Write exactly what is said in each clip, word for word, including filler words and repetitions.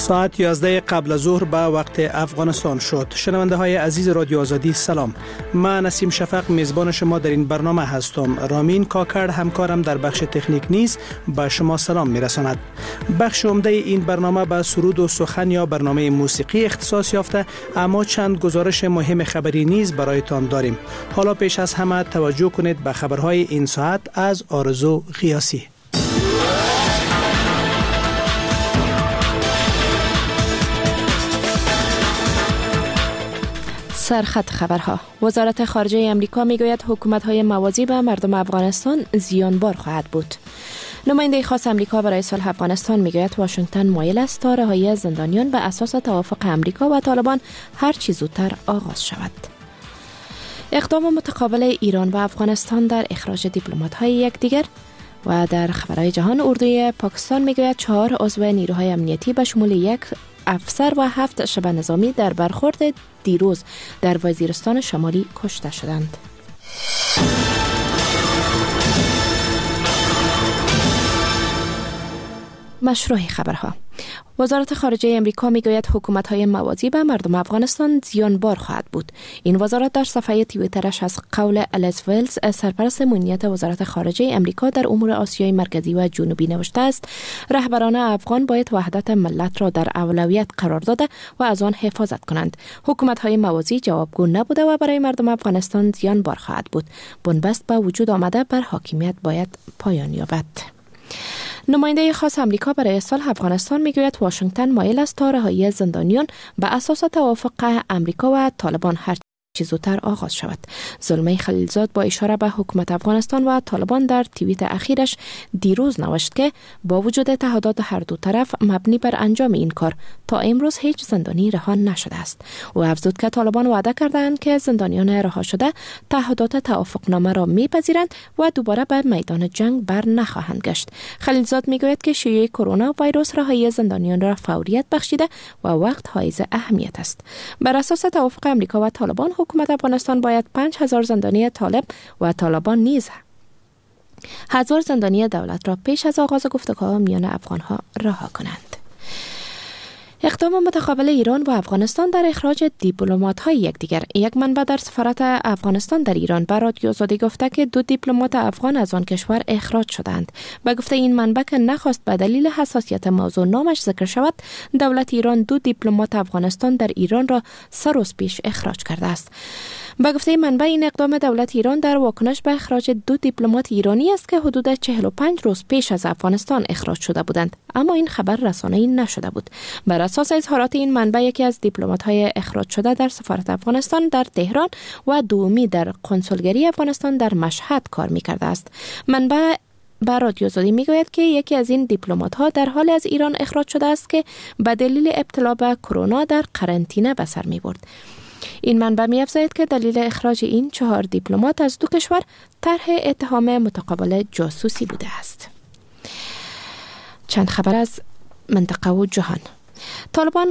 ساعت یازده قبل از ظهر به وقت افغانستان شد. شنونده های عزیز رادیو آزادی سلام. من نسیم شفق میزبان شما در این برنامه هستم. رامین کاکر همکارم در بخش تکنیک نیز به شما سلام میرساند. بخش عمده این برنامه به سرود و سخن یا برنامه موسیقی اختصاص یافته، اما چند گزارش مهم خبری نیز برایتان داریم. حالا پیش از همه توجه کنید به خبرهای این ساعت از آرزو غیاسی. سرخط خبرها. وزارت خارجه امریکا میگوید حکومت‌های موازی به مردم افغانستان زیانبار خواهد بود. نماینده خاص امریکا برای صلح افغانستان میگوید واشنگتن مایل است تا رهایی زندانیان به اساس توافق امریکا و طالبان هر چه زودتر آغاز شود. اقدام متقابل ایران و افغانستان در اخراج دیپلمات‌های یکدیگر. و در خبرهای جهان، اردوی پاکستان میگوید چهار عضو نیروهای امنیتی به شمول یک افسر و هفت شبه نظامی در برخورد دیروز در وزیرستان شمالی کشته شدند. مشروع خبرها. وزارت خارجه امریکا میگوید حکومت‌های موازی به مردم افغانستان زیانبار خواهد بود. این وزارت در صفحه توییترش از قول الیس ویلز، سرپرست امنیت وزارت خارجه امریکا در امور آسیای مرکزی و جنوبی نوشته است: رهبران افغان باید وحدت ملت را در اولویت قرار داده و از آن حفاظت کنند. حکومت‌های موازی جوابگو نبوده و برای مردم افغانستان زیانبار خواهد بود. بنبست به وجود آمده بر حاکمیت باید پایان یابد. نماینده خاص امریکا برای صلح افغانستان میگوید واشنگتن مایل است تا رهایی زندانیان به اساس توافق امریکا و طالبان هر چه زودتر آغاز شود. زلمه خلیلزاد با اشاره به حکومت افغانستان و طالبان در توییت اخیرش دیروز نوشت که با وجود تعهدات هر دو طرف مبنی بر انجام این کار تا امروز هیچ زندانی رها نشده است. او افزود که طالبان وعده کردند که زندانیان رها شده تعهدات توافقنامه را میپذیرند و دوباره به میدان جنگ بر نخواهند گشت. خلیلزاد میگوید که شیوع کرونا ویروس رهایی زندانیان را فوریت بخشیده و وقت حائز اهمیت است. بر اساس توافق امریکا و طالبان، حکومت افغانستان باید پنج هزار زندانی طالب و طالبان نیز هزار زندانی دولت را پیش از آغاز گفتگوها میان افغانها رها کنند. اقدام متقابل ایران و افغانستان در اخراج دیپلمات‌های یکدیگر. یک منبع در سفارت افغانستان در ایران به رادیو آزادی گفته که دو دیپلمات افغان از آن کشور اخراج شدند. به گفته این منبع که نخواست به دلیل حساسیت موضوع نامش ذکر شود، دولت ایران دو دیپلمات افغانستان در ایران را سه روز پیش اخراج کرده است. به گفته منبع این اقدام دولت ایران در واکنش به اخراج دو دیپلمات ایرانی است که حدود چهل و پنج روز پیش از افغانستان اخراج شده بودند، اما این خبر رسانه‌ای نشده بود. بر اساس اظهارات این منبع، یکی از دیپلمات‌های اخراج شده در سفارت افغانستان در تهران و دومی در کنسولگری افغانستان در مشهد کار می‌کرده است. منبع به رادیو آزادی میگوید که یکی از این دیپلمات‌ها در حال از ایران اخراج شده است که به دلیل ابتلا به کرونا در قرنطینه به سر می‌برد. این منبع می‌افزاید که دلیل اخراج این چهار دیپلمات از دو کشور طرح اتهام متقابل جاسوسی بوده است. چند خبر از منطقه و جهان. طالبان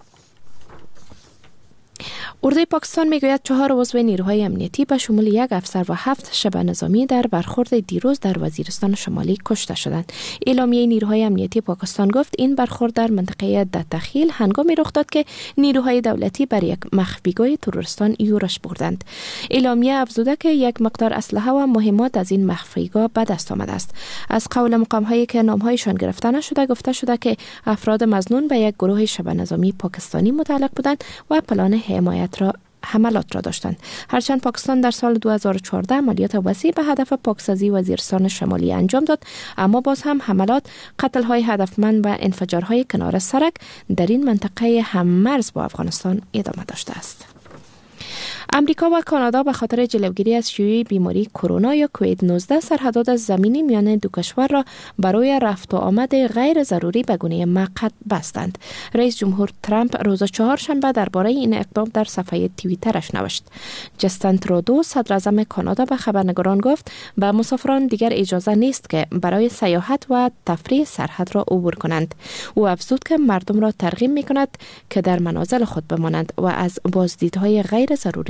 اردوی پاکستان میگوید چهار عضو نیروهای امنیتی به شمول یک افسر و هفت شبه نظامی در برخورد دیروز در وزیرستان شمالی کشته شدند. اعلامیه نیروهای امنیتی پاکستان گفت این برخورد در منطقه دتخیل هنگامی رخ داد که نیروهای دولتی بر یک مخفیگاه تروریستان یورش بردند. اعلامیه افزوده که یک مقدار اسلحه و مهمات از این مخفیگاه به دست آمده است. از قول مقام‌هایی که نام‌هایشان گرفته نشده گفته شده که افراد مظنون به یک گروه شبه نظامی پاکستانی متعلق بودند و پلان حمایت را حملات را داشتند. هرچند پاکستان در سال دو هزار و چهارده عملیات وسیع به هدف پاکسازی وزیرستان شمالی انجام داد، اما باز هم حملات، قتل‌های هدفمند و انفجارهای کنار سرک در این منطقه هم‌مرز با افغانستان ادامه داشته است. امریکا و کانادا به خاطر جلوگیری از شیوع بیماری کرونا یا کووید نوزده سرحدات زمینی میان دو کشور را برای رفت و آمد غیر ضروری به گونه موقت بستند. رئیس جمهور ترامپ روز چهارشنبه درباره این اقدام در صفحه توییترش نوشت. جستن ترودو، صدر اعظم کانادا، به خبرنگاران گفت به مسافران دیگر اجازه نیست که برای سیاحت و تفریح سرحد را عبور کنند. او افزود که مردم را ترغیب می‌کند که در منازل خود بمانند و از بازدیدهای غیر ضروری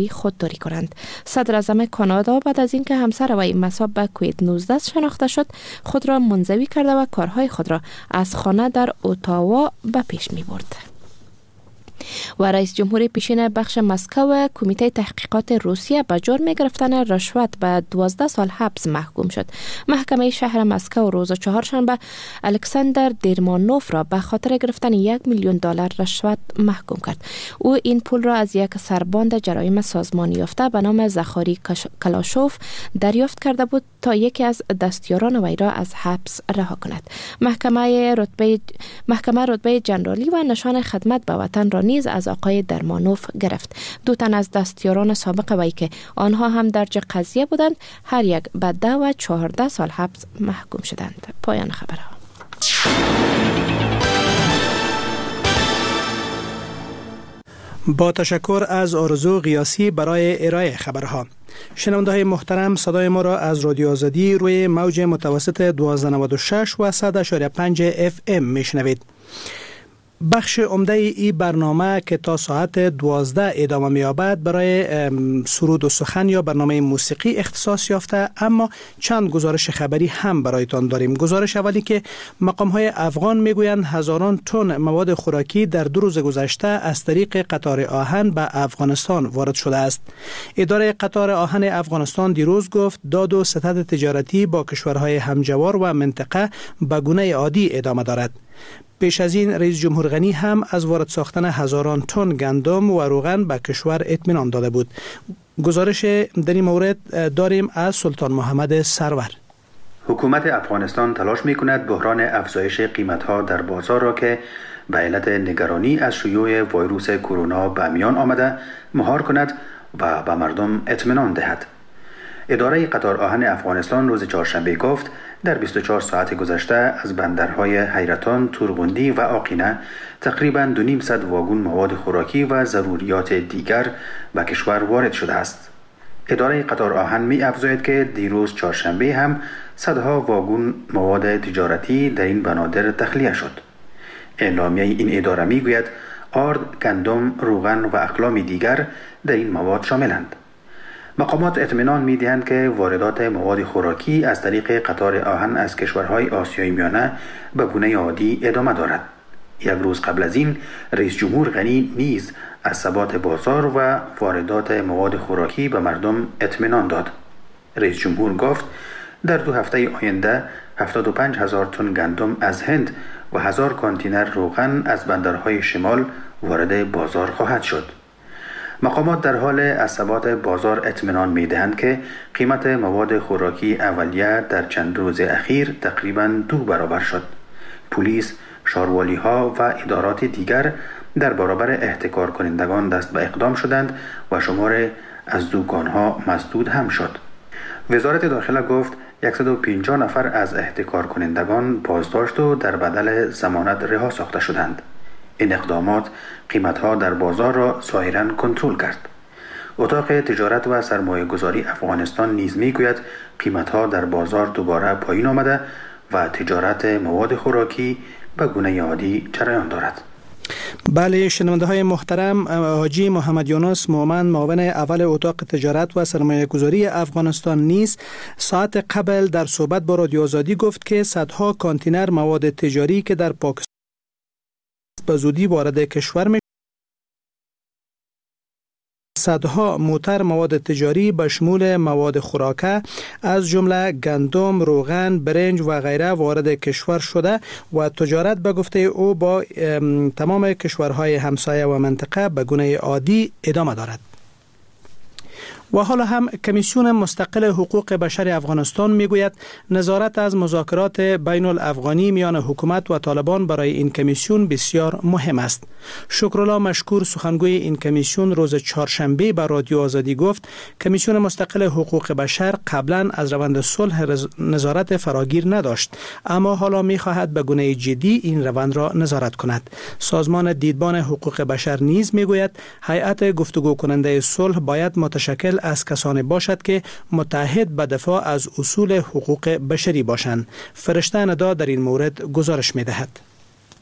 خودداری کنند. صدر اعظم کانادا بعد از اینکه همسر وی مصاب به کووید نوزده شناخته شد خود را منزوی کرده و کارهای خود را از خانه در اتاوا به پیش می برد. و رئیس جمهور پیشین بخش مسکو و کمیته تحقیقات روسیه به جرم گرفتن رشوت به دوازده سال حبس محکوم شد. محکمه شهر مسکو روز چهارشنبه الکساندر دیرمانوف را به خاطر گرفتن یک میلیون دلار رشوت محکوم کرد. او این پول را از یک سرباند جرایم سازمانی یافته به نام زخاری کلاشوف دریافت کرده بود تا یکی از دستیاران وی را از حبس رها کند. محکمه رتبه محکمه رتبه جنرالی و نشان خدمت به وطن را نیز از آقای درمانوف گرفت. دو تن از دستیاران سابق وی که آنها هم درج قضیه بودند هر یک به ده و چهارده سال حبس محکوم شدند. پایان خبرها. با تشکر از آرزو قیاسی برای ارائه خبرها. شنونده های محترم، صدای ما را از رادیو آزادی روی موج متوسط دویست و نود و شش و صد و پنج اف ام میشنوید. بخش عمده ای برنامه که تا ساعت دوازده ادامه می‌یابد برای سرود و سخن یا برنامه موسیقی اختصاص یافته، اما چند گزارش خبری هم برایتان داریم. گزارش اولی که مقام‌های افغان میگویند هزاران تن مواد خوراکی در دو روز گذشته از طریق قطار آهن به افغانستان وارد شده است. اداره قطار آهن افغانستان دیروز گفت داد و ستد تجارتی با کشورهای همجوار و منطقه به گونه عادی ادامه دارد. پیش از این رئیس جمهور غنی هم از وارد ساختن هزاران تن گندم و روغن به کشور اطمینان داده بود. گزارش در این مورد داریم از سلطان محمد سرور. حکومت افغانستان تلاش می‌کند بحران افزایش قیمت‌ها در بازار را که به علت نگرانی از شیوع ویروس کرونا به میان آمده مهار کند و به مردم اطمینان دهد. اداره قطار آهن افغانستان روز چهارشنبه گفت در بیست و چهار ساعت گذشته از بندرهای حیرتان، تورغوندی و آقینه تقریباً دو نیم صد واگن مواد خوراکی و ضروریات دیگر به کشور وارد شده است. اداره قطار آهن می افزاید که دیروز چهارشنبه هم صدها واگن مواد تجارتی در این بنادر تخلیه شد. اعلامیه این اداره می گوید آرد، گندم، روغن و اقلام دیگر در این مواد شاملند. مقامات اطمینان می‌دهند که واردات مواد خوراکی از طریق قطار آهن از کشورهای آسیای میانه به گونه عادی ادامه دارد. یک روز قبل از این رئیس جمهور غنی نیز از ثبات بازار و واردات مواد خوراکی به مردم اطمینان داد. رئیس جمهور گفت در دو هفته آینده هفتاد و پنج هزار تن گندم از هند و هزار کانتینر روغن از بندرهای شمال وارد بازار خواهد شد. مقامات در حال از ثبات بازار اطمینان می‌دهند که قیمت مواد خوراکی اولیه در چند روز اخیر تقریباً دو برابر شد. پلیس، شاروالی‌ها و ادارات دیگر در برابر احتکار کنندگان دست به اقدام شدند و شمار از دکان‌ها مسدود هم شد. وزارت داخله گفت صد و پنجاه نفر از احتکار کنندگان بازداشت و در بدل ضمانت رها ساخته شدند. این اقدامات قیمت‌ها در بازار را ظاهراً کنترل کرد. اتاق تجارت و سرمایه گذاری افغانستان نیز می‌گوید قیمت‌ها در بازار دوباره پایین آمده و تجارت مواد خوراکی به گونه عادی جریان دارد. بله، شنونده های محترم، حاجی محمد یونس مومن معاون اول اتاق تجارت و سرمایه گذاری افغانستان نیز ساعت قبل در صحبت با رادیو آزادی گفت که صدها کانتینر مواد تجاری که در پاکستان به زودی وارد کشور می صدها موتر مواد تجاری به شمول مواد خوراکه از جمله گندم، روغن، برنج و غیره وارد کشور شده و تجارت به گفته او با تمام کشورهای همسایه و منطقه به گونه عادی ادامه دارد. و حالا هم کمیسیون مستقل حقوق بشر افغانستان میگوید نظارت از مذاکرات بین الافغانی میان حکومت و طالبان برای این کمیسیون بسیار مهم است. شکرالله مشکور سخنگوی این کمیسیون روز چهارشنبه به رادیو آزادی گفت کمیسیون مستقل حقوق بشر قبلا از روند صلح نظارت فراگیر نداشت، اما حالا میخواهد به گونه جدی این روند را نظارت کند. سازمان دیدبان حقوق بشر نیز میگوید هیئت گفتگو کننده صلح باید متشکل از کسانی باشد که متحد به دفاع از اصول حقوق بشری باشند. فرشته ندا در این مورد گزارش می دهد.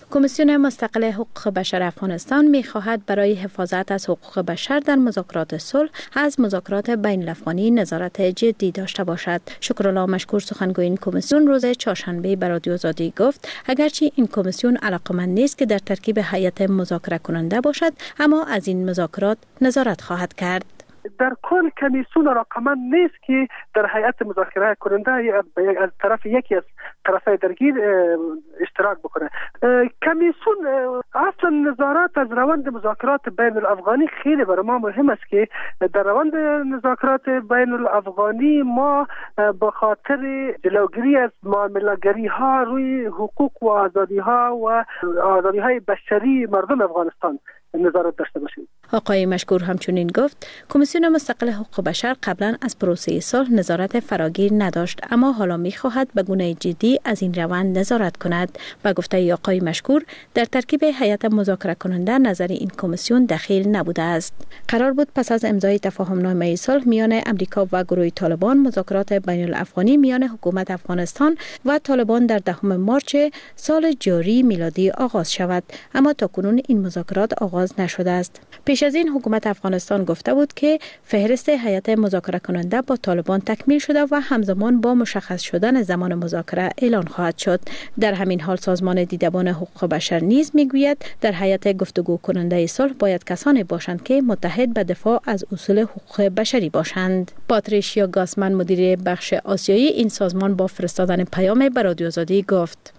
کمیسیون مستقل حقوق بشر افغانستان می‌خواهد برای حفاظت از حقوق بشر در مذاکرات صلح از مذاکرات بین الافغانی نظارت جدی داشته باشد. شکرالله مشکور سخنگوی این کمیسیون روز چهارشنبه به رادیو آزادی گفت اگرچه این کمیسیون علاقمند نیست که در ترکیب هیئت مذاکره کننده باشد، اما از این مذاکرات نظارت خواهد کرد. در کل کمیسیون رقمن نیست که در هیئت مذاکره کننده از طرف یکی از طرفین درگیر اشتراک بکنه. کمیسیون اصلا نظارت از روند مذاکرات بین الافغانی خیلی برای ما مهم است که در روند مذاکرات بین الافغانی ما به خاطر جلوگیری از معامله‌گری ها روی حقوق و آزادی ها و آزادی های بشری مردم افغانستان نظارت داشته باشیم. آقای مشکور همچنین گفت کمیسیون مستقل حقوق بشر قبلا از پروسه صلح نظارت فراگیر نداشت، اما حالا می‌خواهد به گونه جدی از این روند نظارت کند. با گفته آقای مشکور در ترکیب هیئت مذاکره کننده نظر این کمیسیون دخیل نبوده است. قرار بود پس از امضای تفاهمنامه صلح میان امریکا و گروه طالبان مذاکرات بین الافغانی میان حکومت افغانستان و طالبان در دهم مارچ سال جاری میلادی آغاز شود، اما تاکنون این مذاکرات آغاز نشده است. پیش از این حکومت افغانستان گفته بود که فهرست هیئت مذاکره کننده با طالبان تکمیل شده و همزمان با مشخص شدن زمان مذاکره اعلان خواهد شد. در همین حال سازمان دیدبان حقوق بشر نیز میگوید در هیئت گفتگو کننده صلح باید کسانی باشند که متحد به دفاع از اصول حقوق بشری باشند. پاتریشیا گاسمن مدیر بخش آسیایی این سازمان با فرستادن پیام به رادیو آزادی گفت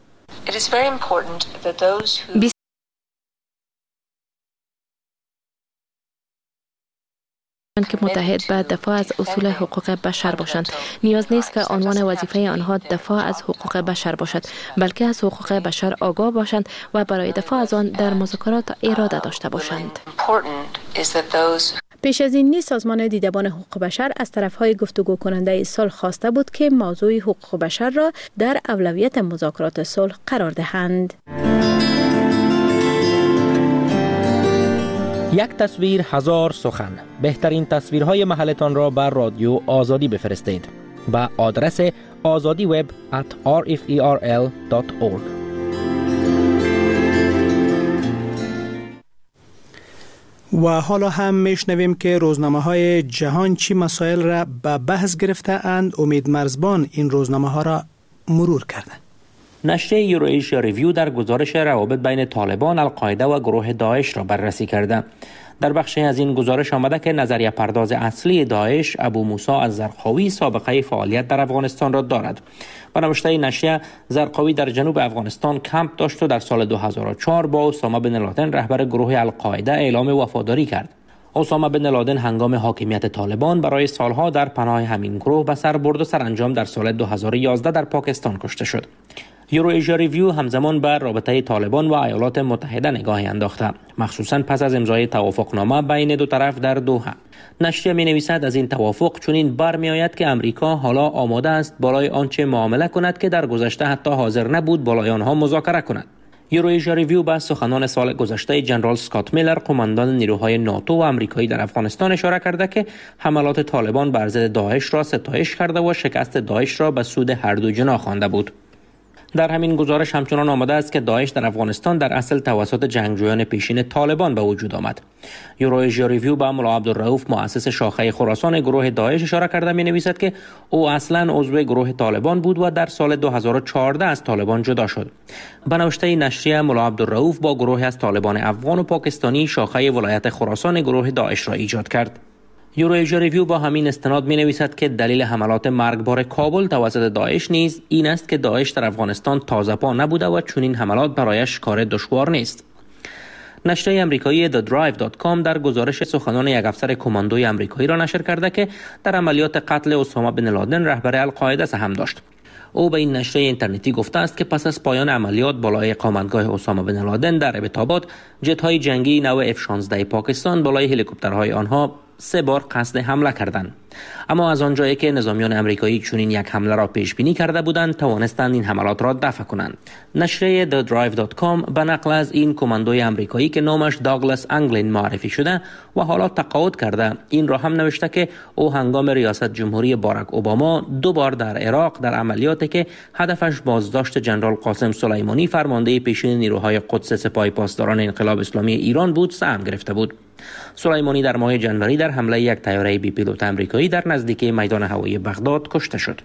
که متحد به دفاع از اصول حقوق بشر باشند. نیاز نیست که عنوان وظیفه آنها دفاع از حقوق بشر باشد، بلکه از حقوق بشر آگاه باشند و برای دفاع از آن در مذاکرات اراده داشته باشند. پیش از این نیز سازمان دیدبان حقوق بشر از طرفهای گفتگو کننده صلح خواسته بود که موضوع حقوق بشر را در اولویت مذاکرات صلح قرار دهند. یک تصویر هزار سخن. بهترین تصویرهای محلتان را بر رادیو آزادی بفرستید با آدرس آزادی وب ات آر اف ای آر ال دات اورگ. و حالا هم میشنویم که روزنامه های جهان چی مسائل را به بحث گرفته اند. امید مرزبان این روزنامه ها را مرور کرده. نشریه یورویشیا ریویو در گزارش روابط بین طالبان، القاعده و گروه داعش را بررسی کرده. در بخشی از این گزارش آمده که نظریه پرداز اصلی داعش ابو موسی الزرقاوی سابقه فعالیت در افغانستان را دارد. به نوشته نشریه، زرقاوی در جنوب افغانستان کمپ داشت و در سال دو هزار و چهار با اسامه بن لادن رهبر گروه القاعده اعلام وفاداری کرد. اسامه بن لادن هنگام حاکمیت طالبان برای سالها در پناه همین گروه به سر برد و سرانجام در سال دو هزار و یازده در پاکستان کشته شد. یورویشیا ریویو همزمان بر رابطه طالبان و ایالات متحده نگاهی انداخته، مخصوصاً پس از امضای توافقنامه بین دو طرف در دوحه. نشریه می نویسد از این توافق چنین برمی آید که امریکا حالا آماده است بالای آنچه معامله کند که در گذشته حتی حاضر نبود بالای آنها مذاکره کند. یورویشیا ریویو به سخنان سال گذشته جنرال اسکات میلر، قماندان نیروهای ناتو و آمریکایی در افغانستان اشاره کرده که حملات طالبان بر ضد داعش را ستایش کرده و شکست داعش را به سود هر دو جناح خوانده بود. در همین گزارش همچنان آمده است که داعش در افغانستان در اصل توسط جنگجویان پیشین طالبان به وجود آمد. یورویشیا ریویو با ملا عبدالرؤوف مؤسس شاخه خراسان گروه داعش اشاره کرده می نویسد که او اصلا عضو گروه طالبان بود و در سال دو هزار و چهارده از طالبان جدا شد. به نوشته نشریه، ملا عبدالرؤوف با گروه از طالبان افغان و پاکستانی شاخه ولایت خراسان گروه داعش را ایجاد کرد. یورویشیا ریویو با همین استناد می نویسد که دلیل حملات مرگبار کابل توسط داعش نیز این است که داعش در افغانستان تازه پا نبوده و چنین حملات برایش کار دشوار نیست. نشریه امریکایی دی درایو دات کام در گزارش سخنان یک افسر کماندوی امریکایی را نشر کرده که در عملیات قتل اسامه بن لادن رهبر القاعده سهم داشت. او به این نشریه اینترنتی گفته است که پس از پایان عملیات بالای اقامتگاه اسامه بن لادن در ابتاباد، جت‌های جنگی نو اف شانزده پاکستان بالای هلیکوپترهای آنها سه بار قصد حمله کردند. اما از آنجایی که نظامیان امریکایی چنین یک حمله را پیش بینی کرده بودند، توانستند این حملات را دفع کنند. نشریه دی درایو دات کام به نقل از این کماندوی امریکایی که نامش داگلاس انگلین معرفی شده و حالا تقاعد کرده، این را هم نوشته که او هنگام ریاست جمهوری باراک اوباما دو بار در عراق در عملیاتی که هدفش بازداشت جنرال قاسم سلیمانی فرمانده پیشین نیروهای قدس سپاه پاسداران انقلاب اسلامی ایران بود، سهم گرفته بود. سلیمانی در ماه جنوری در حمله یک طیاره بی پیلوت امریکایی در نزدیکی میدان هوایی بغداد کشته شد.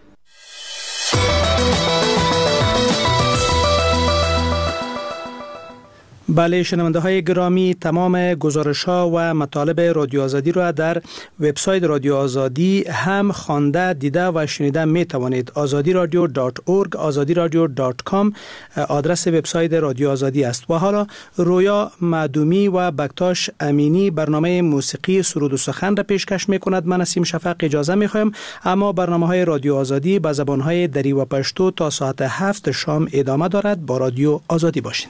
بله شنونده های گرامی، تمام گزارش ها و مطالب رادیو آزادی را در وبسایت رادیو آزادی هم خوانده، دیده و شنیده می توانید. آزادی رادیو دات اورگ، آزادی رادیو دات کام آدرس وبسایت رادیو آزادی است. و حالا رویا معدومی و بکتاش امینی برنامه موسیقی سرود و سخن را پیشکش می کند. من نسیم شفق اجازه می خواهم، اما برنامه های رادیو آزادی به زبان های دری و پشتو تا ساعت هفت شام ادامه دارد. با رادیو آزادی باشین.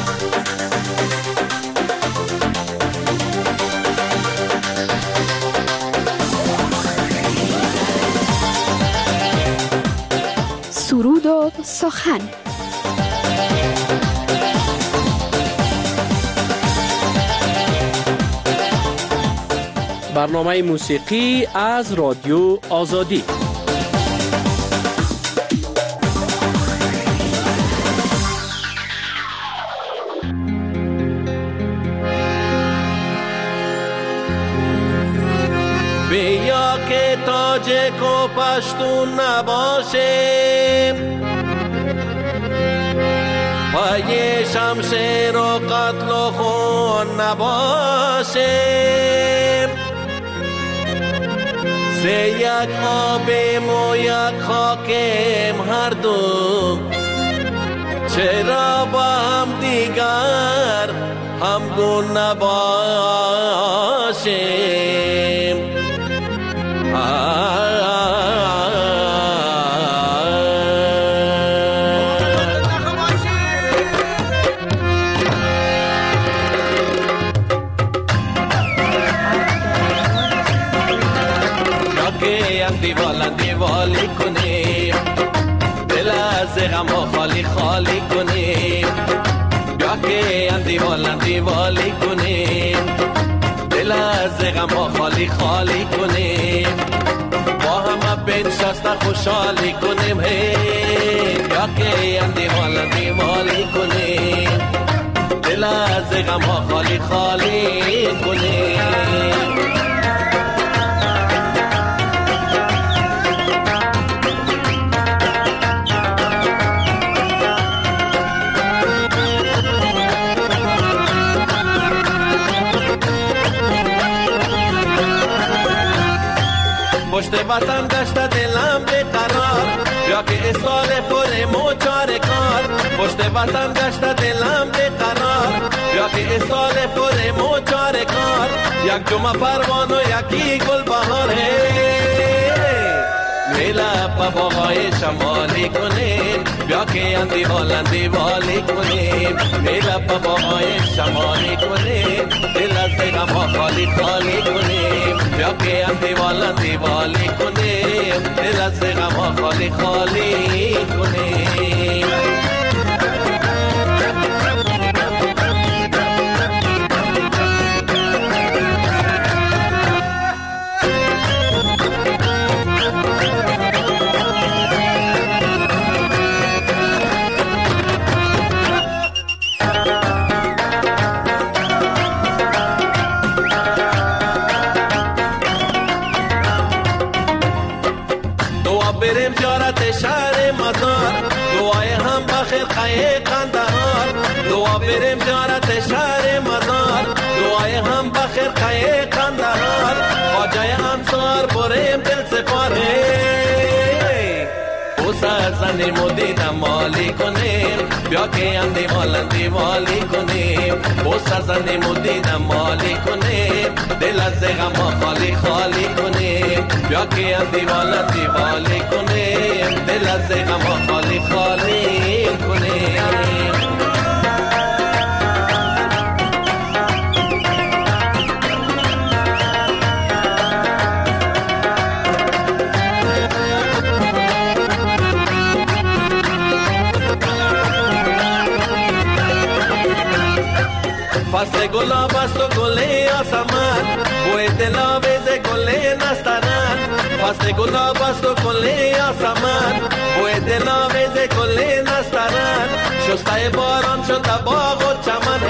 سرود و سخن. برنامه موسیقی از رادیو آزادی. بیا که تاجک و پشتون نباشیم، پای شمشیر و قتل و خون نباشیم. سه یک آبیم و یک خاکیم هر دو، چرا با هم دیگر همگون نباشیم؟ دیوالا دیوالی کنیم، دل از غم خالی خالی کنیم. بیا که دیوالا دیوالی کنیم، دل از غم خالی خالی کنیم. با هم بنشسته خوشحالی کنیم. هی بیا که دیوالا دیوالی کنیم، دل از غم خالی خالی کنیم. پشت وطن گشت دلم بیقرار، بیا که استال پر موچار کار. پشت وطن گشت دلم بیقرار، بیا که استال پر موچار کار. یک جمعه پروان و یکی گل بهار. میلا پا باغای شمالی کنیم، بیا که اندی والی والی کنیم. میلا پا باغای شمالی کنیم، دل از غم خالی خالی کنیم. بیا که اندی والی والی کنیم، دل از غم خالی خالی کنیم. بریم زیارت شهر مزار، دعای هم بخیر خیه قندهار. دعا بریم زیارت شهر مزار، دعای هم بخیر خیه قندهار. خواجه انصار بریم دل سپاره، بوسه زنیم و دیدم مالی کنیم. بیا که هم دیوال دیوالی کنیم، بوسه زنیم و دیدم مالی کنیم. دل از غم خالی خالی کنیم. بیا که هم دیوال دیوالی کنیم، دل از غم خالی خالی کنیم. گلاب است و گل یاسمن بوی دلاویز گل نسترن فصل گلاب است و گل یاسمن بوی دلاویز گل نسترن شسته باران شد باغ و چمن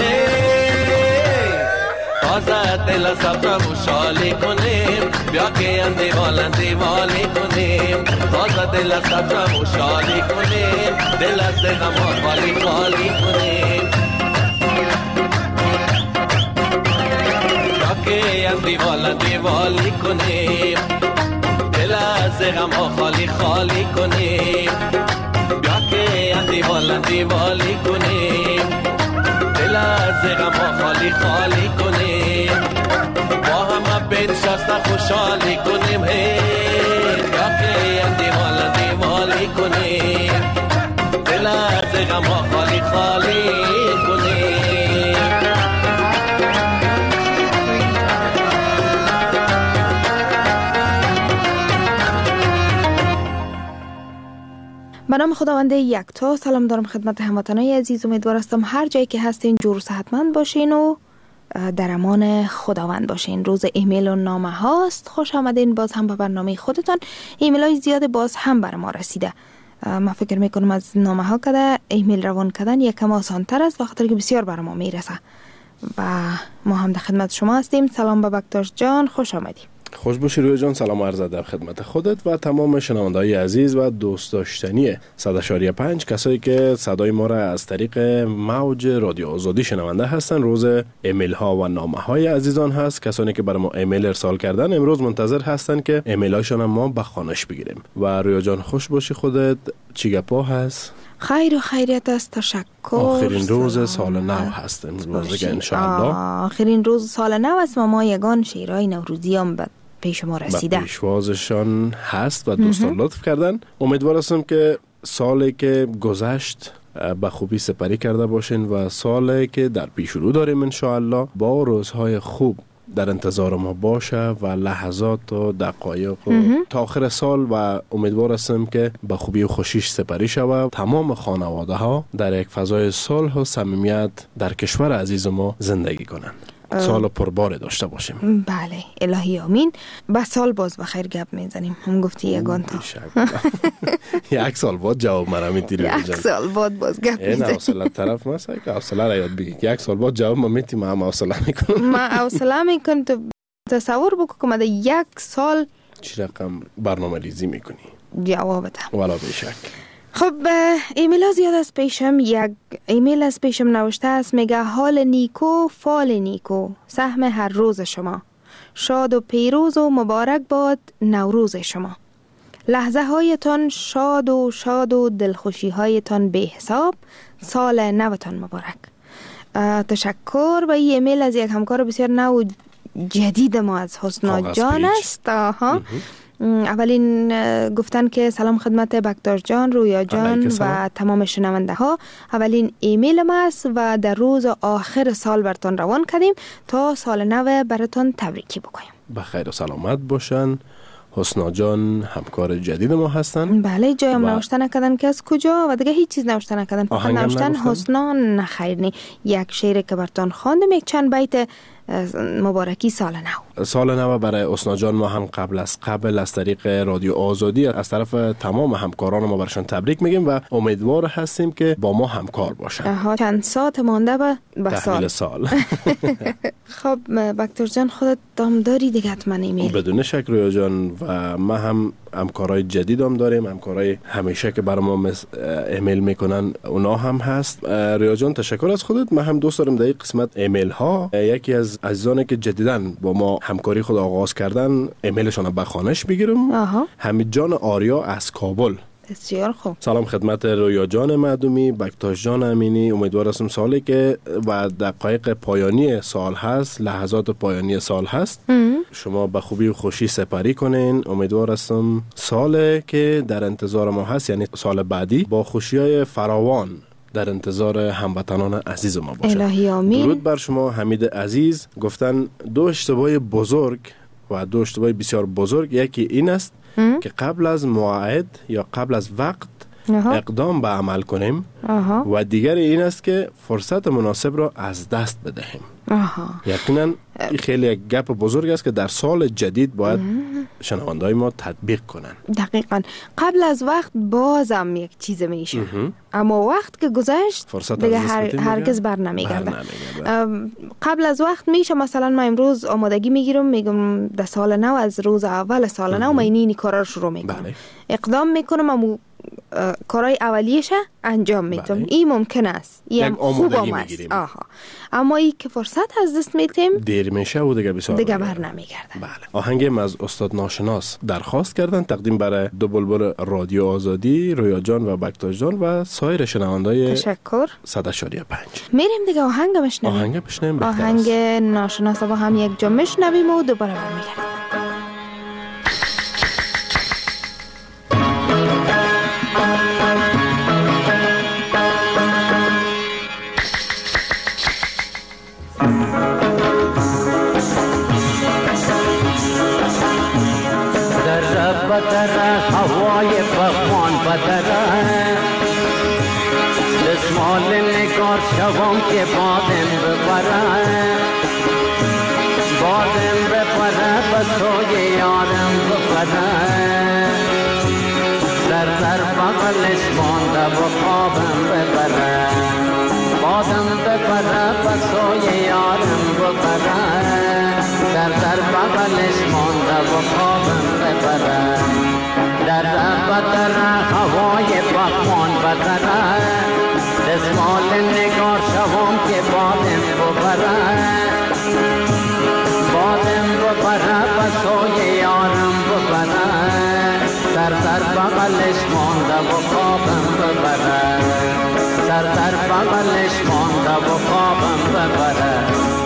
تازه دل سبز و شالی کنیم بیا که اندیوال اندیوالی کنیم تازه دل سبز و شالی کنیم دل از غم خالی خالی کنیم بیا که اندیوال اندیوالی کنیم دل از غم خالی خالی کنیم بیا که اندیوال اندیوالی کنیم دل از غم خالی خالی کنیم با هم بیت شسته خوشحالی کنیم یا که اندیوال اندیوالی کنیم دل از غم خالی خالی کنیم. به نام خداوند یکتا سلام دارم خدمت هموطنان عزیز. امیدوار هستم هر جایی که هستین جور و صحتمند باشین و در امان خداوند باشین. روز ایمیل و نامه هاست. خوش آمدین باز هم به برنامه خودتان. ایمیل های زیاد باز هم بر ما رسیده. من فکر میکنم از نامه ها کده ایمیل روان کردن یکم آسان تر است بخاطر که بسیار بر ما میرسه و ما هم در خدمت شما هستیم. سلام به بکتاش جان، خوش آمدی. خوش باشی روی جان. سلام عرض ادب خدمت خودت و تمام شنونده‌های عزیز و دوست داشتنی صد و شش پنج کسایی که صدای ما را از طریق موج رادیو آزادی شنونده هستن. روز ایمیل ها و نامه های عزیزان هست. کسانی که برای ما ایمیل ارسال کردن امروز منتظر هستن که ایمیل هاشون ما به خوانش بگیریم. و روی جان خوش باشی خودت. چی گپا هست؟ خیر و خیریت است. تشکر. آخرین روز سال نو هست امروز که ان شاء الله آخرین روز سال نو است و ما یگان شیرای نوروزی هم به پیش ما رسیده. پیشوازشان هست و دوستان لطف کردن. امیدوار هستم که سالی که گذشت به خوبی سپری کرده باشین و سالی که در پیش رو داریم ان شاء الله با روزهای خوب در انتظار ما باشه و لحظات و دقایق و تا آخر سال و امیدوار هستم که به خوبی و خوشیش سپری شود. تمام خانواده ها در یک فضای صلح و صمیمیت در کشور عزیز ما زندگی کنند. سال پربار داشته باشیم. بله الهی آمین. با سال باز بخیر گپ میزنیم. هم گفتی یگان تا یک سال بعد جواب مرا میتیری یک سال بعد باز گپ میزنیم. این حوصله طرف ما سعی که حوصله را یاد بگی. یک سال بعد جواب ما میتی ما هم حوصله میکنم. ما حوصله میکنم. تو تصور بکن که یک سال چی رقم برنامه ریزی میکنی جوابت والا بیشک. خب ایمیل ها زیاد از پیشم. یک ایمیل از پیشم نوشته است. میگه حال نیکو فال نیکو سهم هر روز شما. شاد و پیروز و مبارک باد نوروز شما. لحظه هایتان شاد و شاد و دلخوشی هایتان به حساب. سال نوتان مبارک. تشکر. و این ایمیل از یک همکار بسیار نو جدید ما از حسنا جان است. آها. اولین گفتن که سلام خدمت بکتار جان، رویا جان و تمام شنونده ها. اولین ایمیل ما است و در روز آخر سال براتون روان کردیم تا سال نو براتون تبریکی بکنیم. بخیر و سلامت باشن. حسنا جان همکار جدید ما هستن. بله جایم و... نوشته نکردن که از کجا و دیگه هیچ چیز نوشته نکردن. فقط نوشتن حسنا. نخیر نی یک شعر که براتون خواندم، یک چند بیت مبارکی سال نو. سال نو برای حسنا جان ما هم قبل از قبل از طریق رادیو آزادی از طرف تمام همکاران ما برشان تبریک میگیم و امیدوار هستیم که با ما همکار باشن. چند ساعت مانده به به سال. سال. خب بکتر جان خودت دام داری دیگه حتما ایمیل؟ بدون شک رویا جان و ما هم همکارای جدید هم داریم. همکارای همیشه که برای ما ایمیل میکنن اونا هم هست. رویا جان تشکر از خودت. ما هم دوست دارم در این قسمت ایمیل ها یکی از عزیزانی که جدیداً با ما همکاری خود آغاز کردن ایمیلشون رو به خوانش بگیرم. حمید جان آریا از کابل. بسیار خوب. سلام خدمت رویا جان معدومی، بکتاش جان امینی. امیدوار هستم سالی که و دقایق پایانی سال هست، لحظات پایانی سال هست، ام. شما به خوبی و خوشی سپری کنین. امیدوار هستم سالی که در انتظار ما هست، یعنی سال بعدی، با خوشی‌های فراوان در انتظار هموطنان عزیز ما باشه. الهی آمین. درود بر شما حمید عزیز. گفتن دو اشتباه بزرگ و دو اشتباه بسیار بزرگ. یکی این است ام. که قبل از موعد یا قبل از وقت اقدام به عمل کنیم آها. و دیگر این است که فرصت مناسب را از دست بدهیم. یقینا این خیلی یک گپ بزرگ است که در سال جدید باید شنونده‌های ما تطبیق کنن. دقیقاً. قبل از وقت بازم یک چیز میشه، اما وقت که گذشت دیگه هر... هرگز بر نمیگرده. قبل از وقت میشه مثلا من امروز آمادگی میگیرم، میگم در سال نو، از روز اول سال نو من اینی کارا رو شروع میکنم. بله. اقدام میکنم، اما کارهای اولیشه انجام میتونم. بله. این ممکن است، این خوب هم است. آها. اما این که فرصت از دست میتیم دیر میشه و دیگه بسیار دیگه بر نمیگرده. بله. آهنگم از استاد ناشناس درخواست کردن تقدیم برای دو بلبل رادیو آزادی، رویا جان و بکتاش جان و سایر شنوندای تشکر. صد و شش و پنج. میریم دیگه آهنگ بشنویم. آهنگ بشنویم. آهنگ ناشناس با هم یک جا میشنویم و دوباره برمیگردیم. بدر هوای بخوان بدر دسمال نگار شوام که بادم ببره بادم ببره بسوی یارم ببره در در بغلش مانده و خوابم ببره بادم ببره بسوی یارم ببره در در بغلش مانده و خوابم ببره در بدر هوای بخوان بدره دسمال نگار شوام که بادم ببره بادم ببره بسوی یارم ببره سر در بغلش مانده و خوابم ببره سر در بغلش مانده و خوابم ببره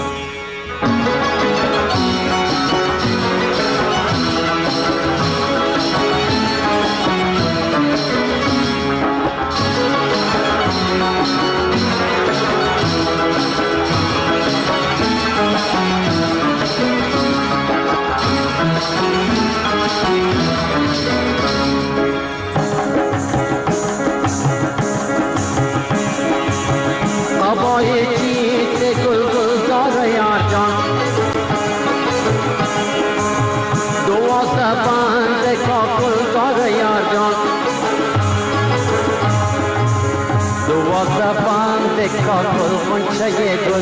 کاکل خونچه گل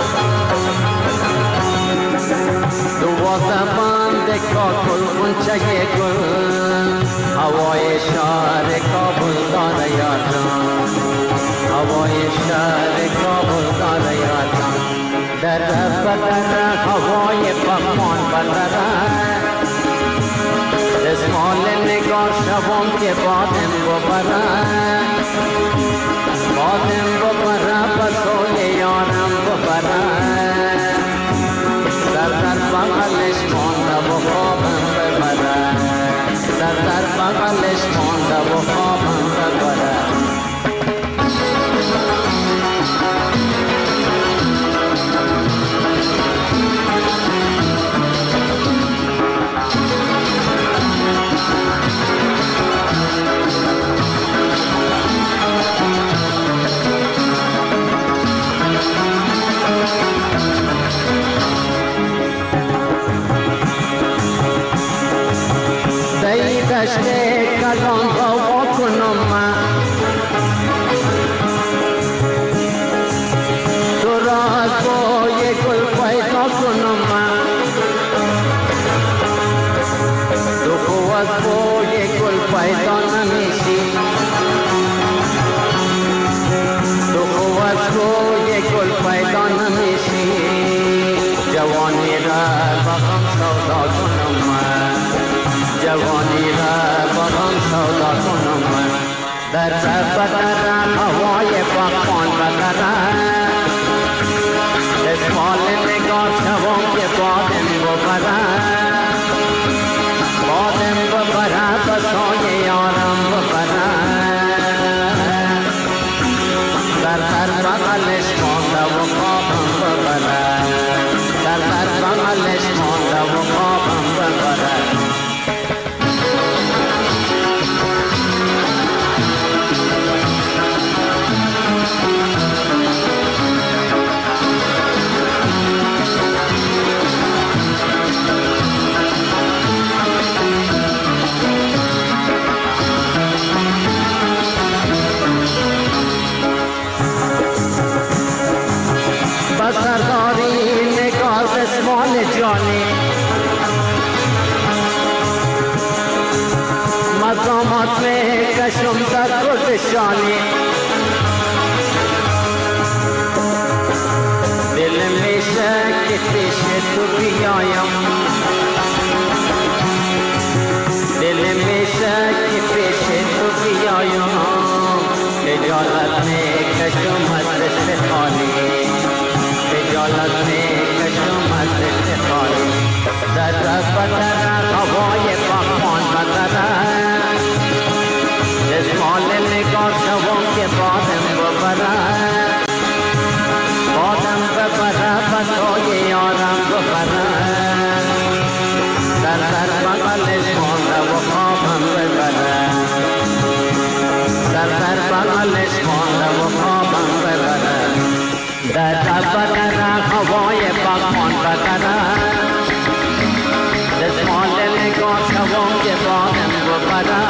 دوازده بند کاکل خونچه گل هوای شهر کابل داره یادم هوای شهر کابل داره یادم در بدر هوای بخوان بدره دسمال نگار شوام که بادم ببره بادم ببره بسوی یارم ببره در در بغلش مانده و خوابم ببره در در بغلش مانده و خوابم ببره دشته کلان با کنم من تو را از بوی گل پیدا کنم من تو خو از بوی گل پیدا نمیشی تو خو از بوی گل پیدا نمیشی جوانی را بغم سودا کنم من جوانی را بغم سودا کنم من در بدر هوای بخوان بدره دسمال نگار شوام که بادم ببره بادم ببره بسوی یارم ببره در در بغلش مانده و خوابم ببره در در بغلش مانده و خوابم ببره مقامات میں کشم در گلشانی دل میں شک پیش تو بیایم دل میں شک پیش تو بیایم خجالت میں کشم حسرت خالی خجالت میں کشم حسرت خالی در بدر هوای پاکان بدر دستمال نگار شوم که بادم ببره بادم ببره بسای یارم ببره در در بغلش مانده و خوابم ببره در در بغلش مانده و خوابم ببره در در بدر هوای پاکان بدره دستمال نگار شوم که بادم ببره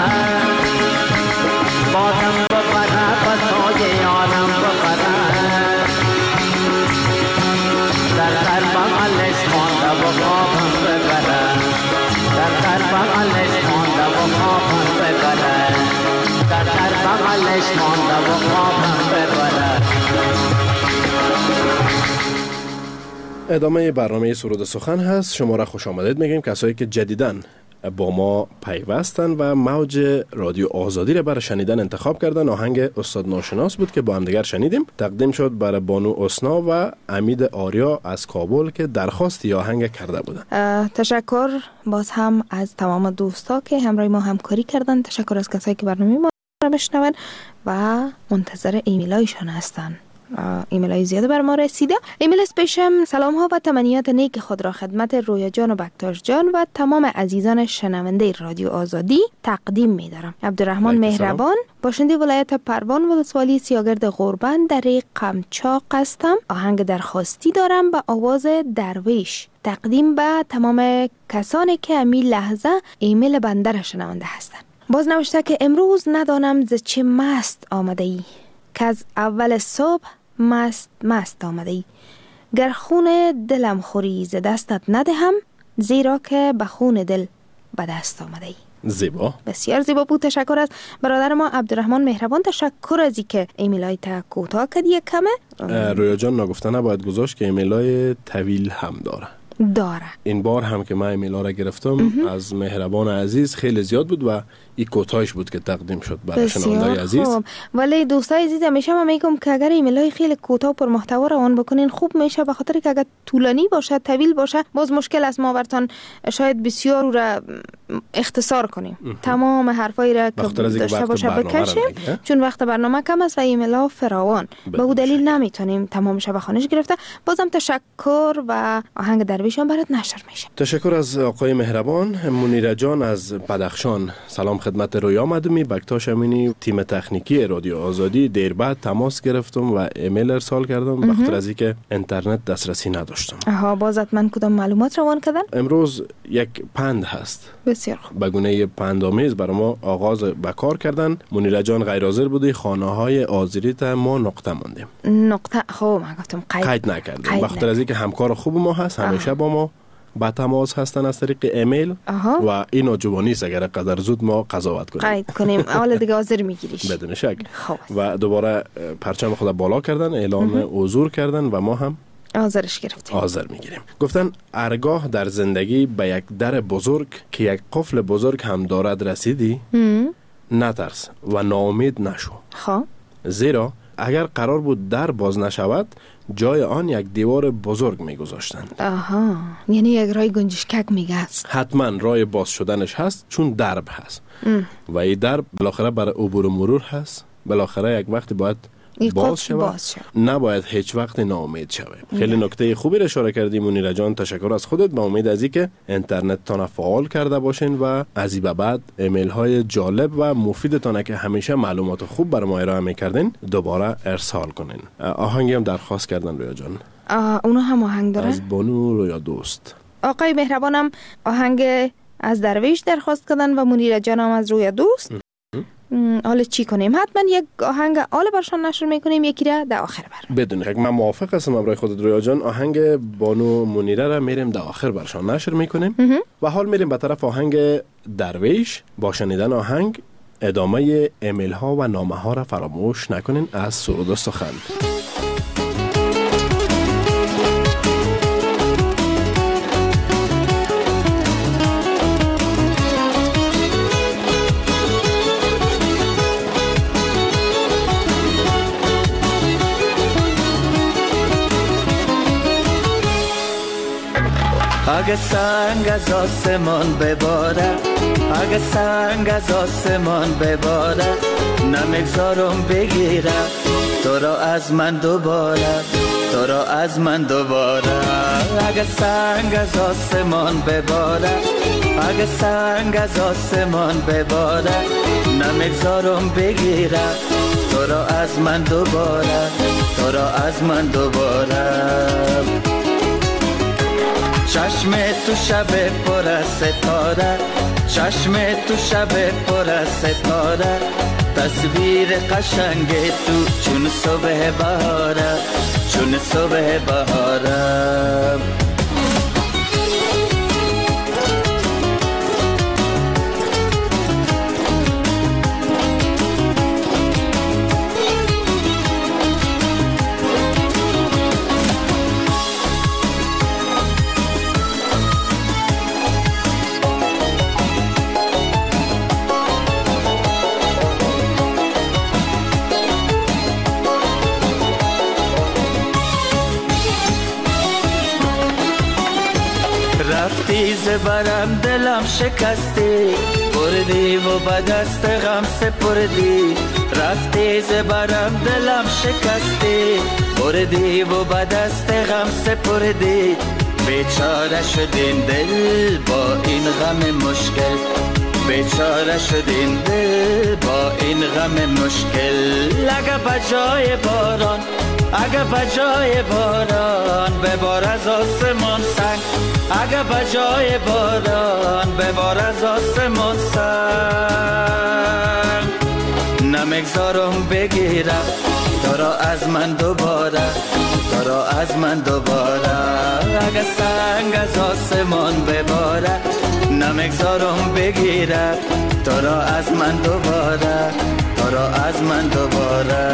بادم ببره بسای یارم ببره در در بغلش مانده و خوابم ببره در در بغلش مانده و خوابم ببره در در بغلش مانده و خوابم ببره. ادامه برنامه سرود سخن هست. شما را خوش آمدید میگیم کسایی که جدیداً با ما پیوستن و موج رادیو آزادی را برای شنیدن انتخاب کردن. آهنگ استاد ناشناس بود که با هم دیگر شنیدیم، تقدیم شد برای بانو اسنا و امید آریا از کابل که درخواست آهنگ کرده بودن. تشکر باز هم از تمام دوستا که همراه ما همکاری کردن. تشکر از کسایی که برنامه ما را بشنون و منتظر ایمیلایشان هستن. ایمیل های زیاده بر ما رسیده. ایمیل سپیشم سلام ها و تمنیات نیک خود را خدمت رویا جان و بکتاش جان و تمام عزیزان شنونده رادیو آزادی تقدیم می دارم. عبدالرحمن مهربان، باشنده ولایت پروان ولسوالی سیاگرد غربن در قمچاق هستم. آهنگ درخواستی دارم به آواز درویش، تقدیم به تمام کسانی که امی لحظه ایمیل بنده را شنونده هستند. باز نوشته که امروز ندانم ز چه مست آمده ای که از اول صبح مست مست آمده ای. گر خون دلم خوری ز دستت ندهم، زیرا که به خون دل به دست آمده ای. زیبا، بسیار زیبا بود. تشکر از برادر ما عبدالرحمن مهربان. تشکر از اینکه ایمیلای تا کوتاه کردی کمه. رویا جان نگفته نباید گذاشت که ایمیلای طویل هم داره داره. این بار هم که من ایمیلا را گرفتم از مهربان عزیز خیلی زیاد بود و این کوتاهش بود که تقدیم شد برای شنونده‌های عزیز. خوب. ولی دوستای عزیز همیشه من میگم که اگر ایمیلای خیلی کوتاه پر محتوا روان بکنین خوب میشه، به خاطر که اگر طولانی باشه طویل باشه باز مشکل است ما براتون شاید بسیار را اختصار کنیم. اه. تمام حرفای را که داشته باشه بکشیم، چون وقت برنامه کم است و ایمیلا فراوان، به اون دلیل نمیتونیم تمامش بخونش گرفته. بازم تشکر و آهنگ درویشان برات نشر میشه. تشکر از آقای مهربان. منیره جان از بدخشان، سلام خدمت رویا مدومی، بکتاش امینی، تیم تکنیکی رادیو آزادی. دیر بعد تماس گرفتم و ایمیل ارسال کردم به خاطر از اینکه اینترنت دسترسی نداشتم. آها، بازت من کدام معلومات روان کردن؟ امروز یک پند هست. بسیار خوب. به گونه پندآمیز برای ما آغاز به کار کردن. منیره جان غیر حاضر بودی، خانه های آذریت ما نقطه موندیم. نقطه خب من گفتم قید قید نکردیم. به خاطر از اینکه همکار خوب ما هست، همیشه با ما با تماس هستن از طریق ایمیل. آها. و این ناجوانی است اگر قدر زود ما قضاوت کنیم قید کنیم. اول دیگه حاضر میگیریش بدون شک. و دوباره پرچم خود بالا کردن، اعلان حضور کردن و ما هم حاضرش گرفتیم، حاضر میگیریم. گفتن هرگاه در زندگی به یک در بزرگ که یک قفل بزرگ هم دارد رسیدی، نترس و ناامید نشو. خب زیرا اگر قرار بود در باز نشود، جای آن یک دیوار بزرگ میگذاشتند. آها، یعنی یک رای گنجشکک میگه است. حتما رای باز شدنش هست، چون درب هست. ام. و این درب بالاخره برای عبور و مرور هست. بالاخره یک وقتی باید باز شود. نباید هیچ وقت ناامید شویم. خیلی نکته خوبی را اشاره کردی منیره جان. تشکر از خودت. با امید از اینکه اینترنت تان فعال کرده باشین و از این به بعد ایمیل های جالب و مفیدتان که همیشه معلومات خوب برای ما ارائه میکردین دوباره ارسال کنین. آهنگی هم درخواست کردن رویا جان. اونو هم آهنگ داره از بانو رویا دوست. آقای مهربانم آهنگ از درویش درخواست کردن و منیره جان هم از رویا دوست. حالا چی کنیم؟ حتما یک آهنگ آل برشان نشر میکنیم، یکی را در آخر بر. بدون شک من موافق هستم امرای خودت رویا جان. آهنگ بانو منیره را میریم در آخر برشان نشر میکنیم و حال میریم به طرف آهنگ درویش. با شنیدن آهنگ ادامه ایمیل ها و نامه ها را فراموش نکنین از سرود و سخن. اگه سنگ از آسمان بباره، اگه سنگ از آسمان بباره، نمیگذارم بگیره تو را از من دوباره، تو را از من دوباره. اگه سنگ از آسمان بباره، اگه سنگ از آسمان بباره، نمیگذارم بگیره تو را از من دوباره، تو را از من دوباره. چشم تو شب پر از ستاره، چشم تو شب پر از ستاره، تصویر قشنگ تو چون صبح بهاره، چون صبح بهاره. رفتی زبرم دلم شکستی، بردی و به دست غم سپردی. رفتی زبرم دلم شکستی، بردی و به دست غم سپردی. بیچاره شدین دل با این غم مشکل، بیچاره شدین دل با این غم مشکل. اگه بجای باران، اگه بجای باران ببار از آسمان سنگ، اگه بجای باران ببار از آسمان سنگ، نمیگذارم بگیرم تو را از من دوباره، تو را از من دوباره. اگه سنگ از آسمان بباره، نمیگذارم بگیرم تو را از من دوباره، تو را از من دوباره.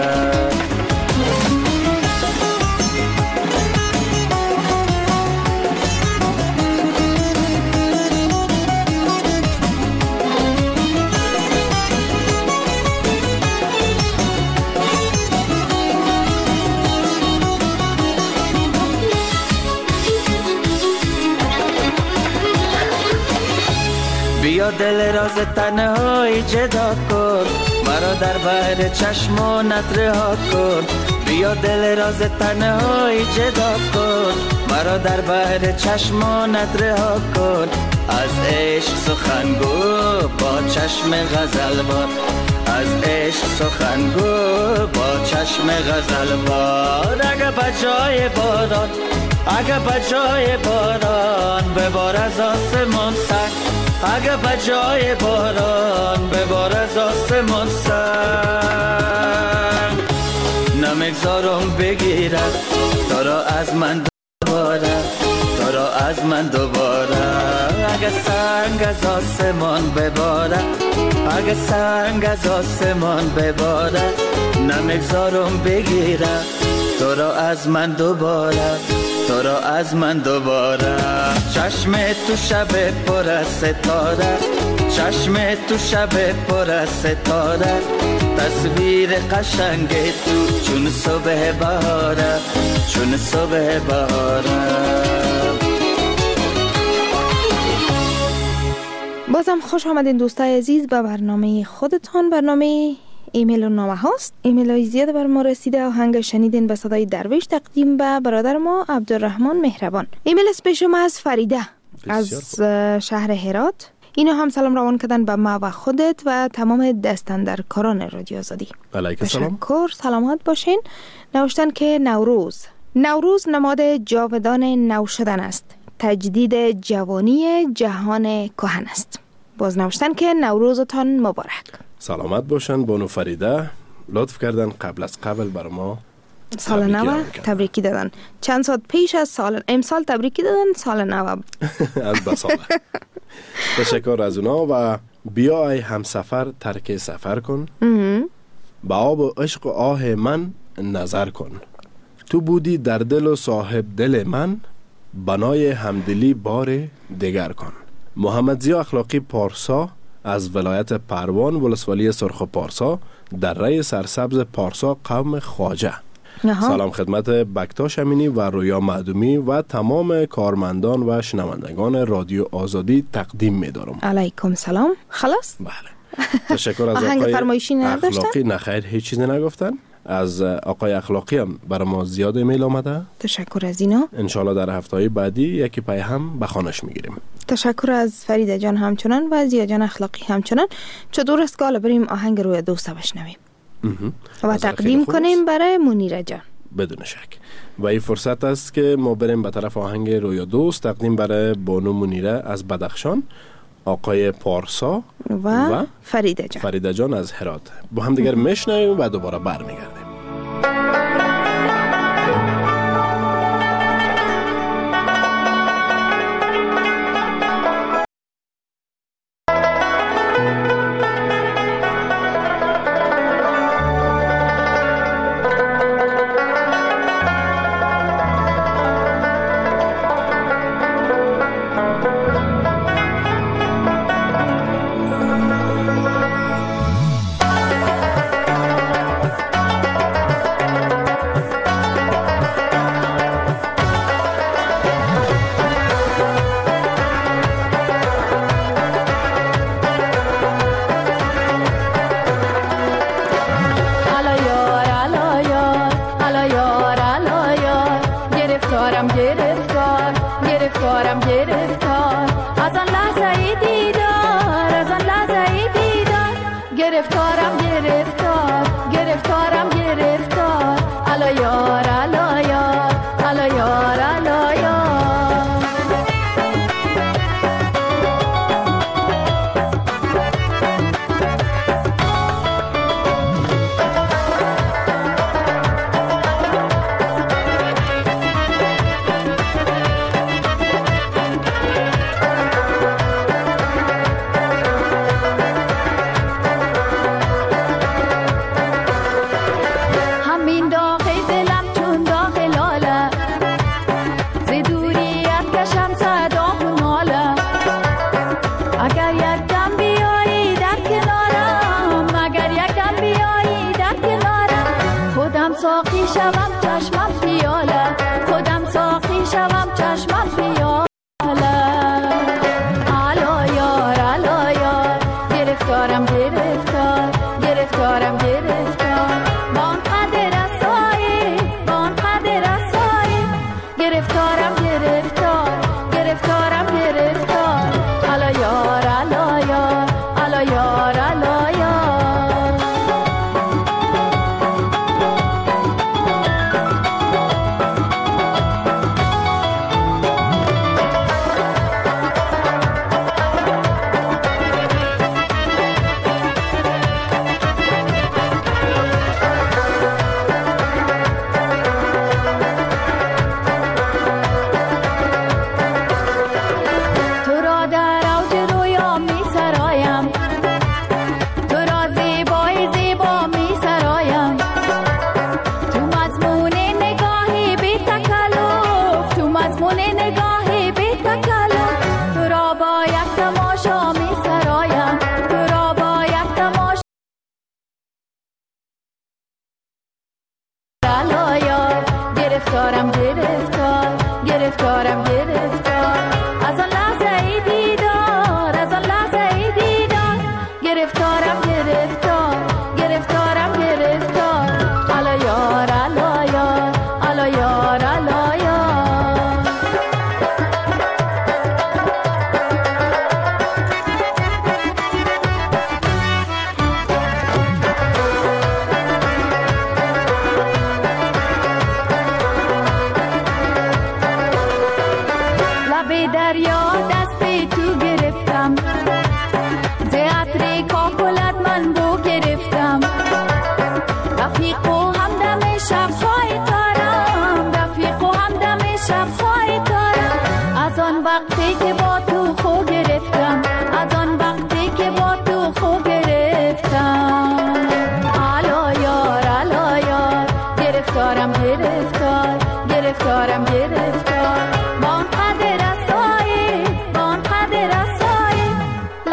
بیا دل راز تنهایی جدا کن، مرا در بحر چشمانت رها کن. بیا دل راز تنهایی جدا کن، مرا در بحر چشمانت رها کن. از عشق سخنگو با چشم غزلوار، از عشق سخنگو با چشم غزلوار. اگه بجای باران، اگه بجای باران ببار از آسمان سنگ، اگه بجای باران ببار از آسمان سنگ، نمیگذارم بگیرم تو را از من دوباره، تو را از من دوباره. اگه سنگ از آسمان بباره، اگه سنگ از آسمان بباره، نمیگذارم بگیرم تو را از من دوباره، تو را از من دوباره. چشم تو شب پر از ستاره، چشم تو شب پر از ستاره، تصویر قشنگ تو چون صبح بهاره، چون صبح بهاره. بازم خوش آمدین دوستای عزیز به برنامه خودتان. برنامه ایمیل و نامه هاست. ایمیل های زیاد بر ما رسیده. آهنگ شنیدین به صدای درویش تقدیم به برادر ما عبدالرحمن مهربان. ایمیل از به شما از فریده از شهر هرات. اینا هم سلام روان کردن به ما و خودت و تمام دستاندرکاران رادیو آزادی. علیکم سلام. تشکر، سلامت باشین. نوشتن که نوروز نوروز نماد جاودان نو شدن است، تجدید جوانی جهان کهن است. باز نوشتن که نوروزتان مبارک. سلامت باشن بانو فریده. لطف کردن قبل از قبل بر ما سال نو تبریکی دادن. چند ساعت پیش از سال امسال تبریکی دادن، سال نو از بساله. تشکر از اونا و بیا ای همسفر ترک سفر کن، با آب عشق و آه من نظر کن. تو بودی در دل و صاحب دل من، بنای همدلی بار دیگر کن. محمد ضیا اخلاقی پارسا از ولایت پروان ولسوالی سرخ پارسا در ری سرسبز پارسا قوم خواجه. سلام خدمت بکتاش امینی و رویا معدومی و تمام کارمندان و شنوندگان رادیو آزادی تقدیم می‌دارم. علیکم سلام. خلاص؟ بله. تشکر از آهنگ فرمایشی نداشتن؟ اخلاقی نخیر هیچ چیزی نگفتن. از آقای اخلاقی هم برای ما زیاد ایمیل آمده. تشکر از اینا. انشالله در هفته‌های بعدی یکی پای هم به خانش میگیریم. تشکر از فریده جان همچنان و زیا جان اخلاقی همچنان. چطور است که بریم آهنگ روی دوست بشنویم و تقدیم کنیم برای منیره جان. بدون شک. و این فرصت است که ما بریم به طرف آهنگ روی دوست تقدیم برای بانو منیره از بدخشان، آقای پارسا و, و فریده جان فریده جان از هرات. با هم دیگر میشنویم و دوباره برمیگردیم.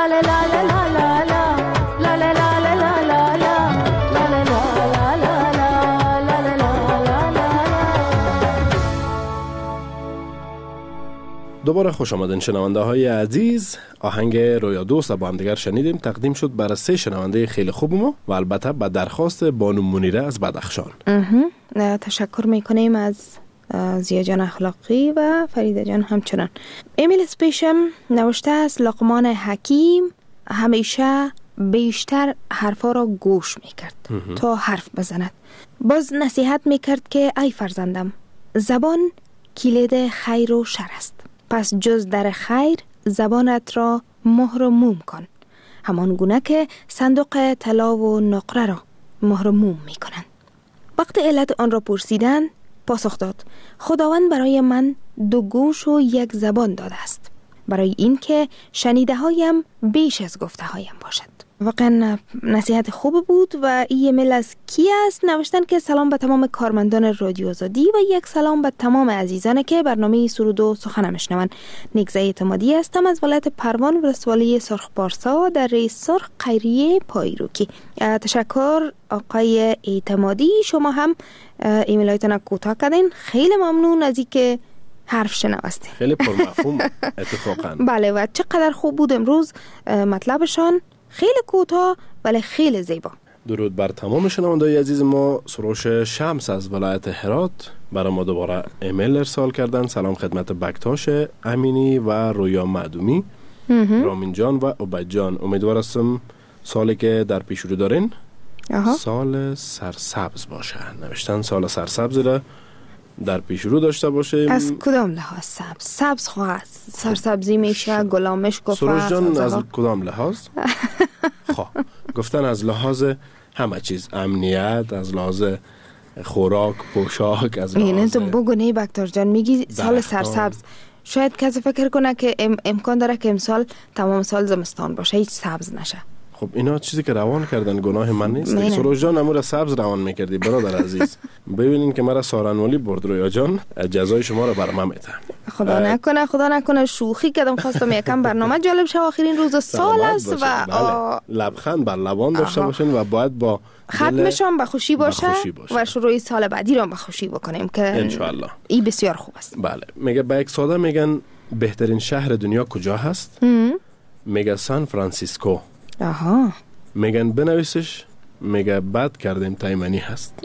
لا لا لا لا لا لا لا لا لا لا لا لا لا دوباره خوش آمدین شنونده های عزیز. آهنگ رویا دوست با هم دیگر شنیدیم، تقدیم شد برای سه شنونده خیلی خوب ما و البته به درخواست بانو منیره از بدخشان. تشکر میکنیم از زیا جان اخلاقی و فریده جان همچنان. امیل سپیشم نوشته است لقمان حکیم همیشه بیشتر حرفا را گوش میکرد تا حرف بزند. باز نصیحت میکرد که ای فرزندم، زبان کلید خیر و شر است، پس جز در خیر زبانت را مهر و موم کن، همان گونه که صندوق طلا و نقره را مهر و موم می کنند. وقت علت آن را پرسیدن پاسخ داد خداوند برای من دو گوش و یک زبان داده است، برای این که شنیده هایم بیش از گفته هایم باشد. واقعا نصیحت خوب بود. و این ایمیل از کی است؟ نوشتن که سلام به تمام کارمندان رادیو آزادی و یک سلام به تمام عزیزان که برنامه سرود و سخن میشنون. نیکزه اعتمادی هستم از ولایت پروان ولسوالی سرخ پارسا در رئیس سرخ خیریه پایروکی. تشکر آقای اعتمادی، شما هم ایمیل هایتان کوتاه کردین. خیلی ممنون از اینکه حرف شنوستی. خیلی پرمفهوم اتفاقا. بله و چقدر خوب بود امروز مطلبشان، خیلی کوتاه ولی خیلی زیبا. درود بر تمام شنوندگان عزیز ما. سروش شمس از ولایت هرات برای ما دوباره ایمیل ارسال کردن. سلام خدمت بکتاش امینی و رویا معدومی، رامین جان و عبید جان. امیدوار هستم سالی که در پیش رو دارین آها. سال سرسبز باشه. نوشتن سال سرسبز را در پیش رو داشته باشه. از کدام لحاظ سبز؟ سبز خواهد سرسبزی میشه، گلامش گفت. سروش جان از کدام لحاظ؟ خواه گفتن از لحاظ همه چیز، امنیت، از لحاظ خوراک، پوشاک، از لحاظ اینه تو بگو نه بکتار جان میگی سال سرسبز. شاید کسی فکر کنه که ام امکان داره که امسال تمام سال زمستان باشه، هیچ سبز نشه. خب اینا چیزی که روان کردن گناه من نیست. سروش جان امور سبز روان میکردی برادر عزیز. ببینین که مرا سارنوالی برد. رویا جان جزای شما رو بر من میدم. خدا نکنه خدا نکنه شوخی کردم، خواستم یکم برنامه جالب شه. آخرین روز سال است و آ... لبخند بر لبان داشته باشین و باید با ختمشان به خوشی باشه و شروع سال بعدی رو به خوشی بکنیم که ان شاء الله. این بسیار خوب است. بله. میگه با یک ساده میگن بهترین شهر دنیا کجا هست؟ میگه سان فرانسیسکو. آها. میگن بنویسش، میگه بد کردیم تایمانی هست.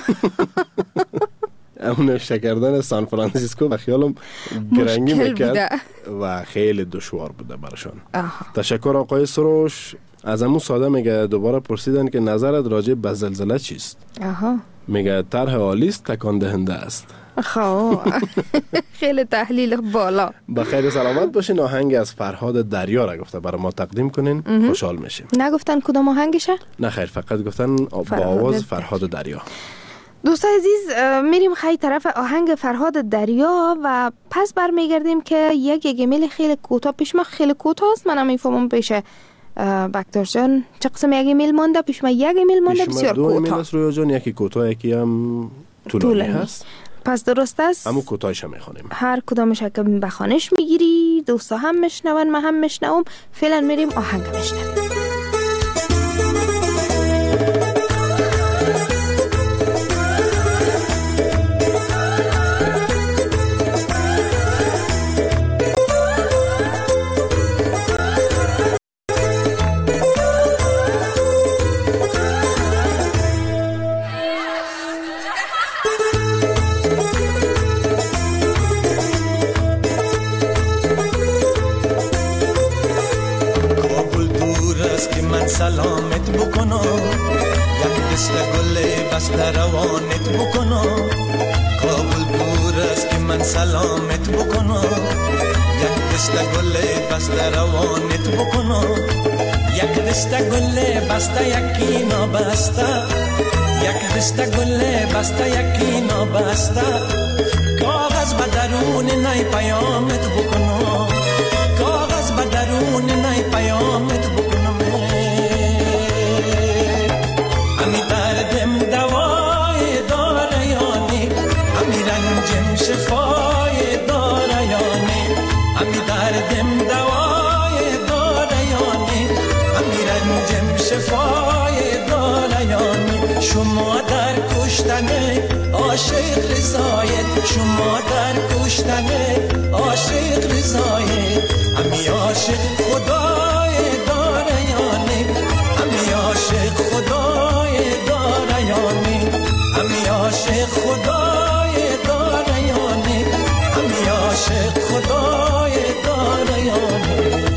اون نوشته کردن سان فرانسیسکو و خیالم گرنگی میکرد و خیلی دشوار بوده برشان. تشکر آقای سروش. از همون ساده میگه دوباره پرسیدن که نظرت راجع به زلزله چیست؟ آها. میگه طرح عالی است، تکان دهنده است. خب خیلی تحلیل بالا. بخیر سلامت باشین. آهنگ از فرهاد دریا را گفته برای ما تقدیم کنین، خوشحال میشیم. نگفتن کدام آهنگشه؟ نه خیر، فقط گفتن با آواز فرهاد دریا. دوستان عزیز میریم خیلی طرف آهنگ فرهاد دریا و پس برمیگردیم که یک یک ایمیل خیلی کوتاه پیش ما، خیلی کوتاه است، من هم میفهمم پیش بکتر جان چه قسم یک ایمیل مونده. پیش ما یک ایمیل مونده بسیار کوتاه. دو ایمیل است رویا جان، یکی کوتاه یکی هم طولانی هست. پس درست است. همون کوتاهش هم میخونیم. هر کدامش که بخوانش میگیری، دوستا هم میشنون، من هم میشنوم. فعلا میریم آهنگ میشنویم. سلامت بکنم، یک دست گل بسته روانت بکنم. کابل دور است که من سلامت بکنم، یک دست گل بسته روانت بکنم. یک دست گل بسته یکی نابسته، یک دست گل بسته یکی نابسته. کاغذ به درون نی پیامت بکنم، کاغذ به درون نی پیامت بکنم. امی دردم دوای داره یانی، امی رنجم شفای داره یانی. امی دردم دوای داره یانی، شفای داریانی، شما در کشتن عاشق رضایت، شما در کشتن عاشق رضایت، همی عاشق خدای داریانی، همی عاشق خدای داریانی، همی عاشق خدای داریانی، همی عاشق خدای داریانی.